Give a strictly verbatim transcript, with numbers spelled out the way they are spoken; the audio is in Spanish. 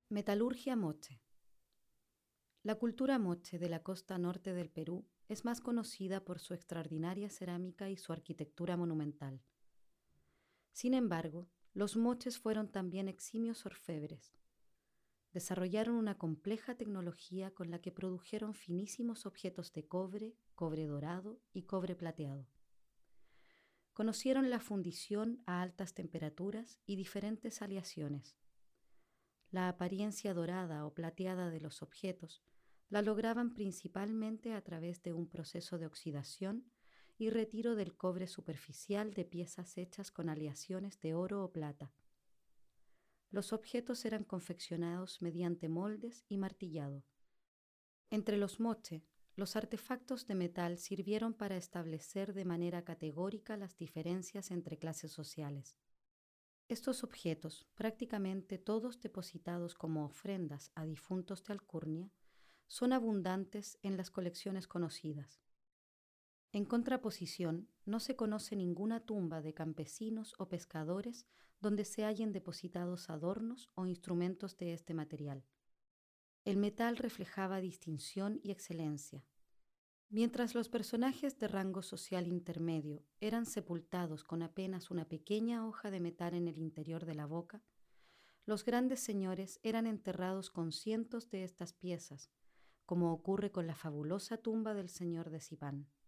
Metalurgia moche. La cultura moche de la costa norte del Perú es más conocida por su extraordinaria cerámica y su arquitectura monumental. Sin embargo, los moches fueron también eximios orfebres. Desarrollaron una compleja tecnología con la que produjeron finísimos objetos de cobre, cobre dorado y cobre plateado. Conocieron la fundición a altas temperaturas y diferentes aleaciones. La apariencia dorada o plateada de los objetos la lograban principalmente a través de un proceso de oxidación y retiro del cobre superficial de piezas hechas con aleaciones de oro o plata. Los objetos eran confeccionados mediante moldes y martillado. Entre los moche, los artefactos de metal sirvieron para establecer de manera categórica las diferencias entre clases sociales. Estos objetos, prácticamente todos depositados como ofrendas a difuntos de alcurnia, son abundantes en las colecciones conocidas. En contraposición, no se conoce ninguna tumba de campesinos o pescadores donde se hallen depositados adornos o instrumentos de este material. El metal reflejaba distinción y excelencia. Mientras los personajes de rango social intermedio eran sepultados con apenas una pequeña hoja de metal en el interior de la boca, los grandes señores eran enterrados con cientos de estas piezas, como ocurre con la fabulosa tumba del señor de Zipán.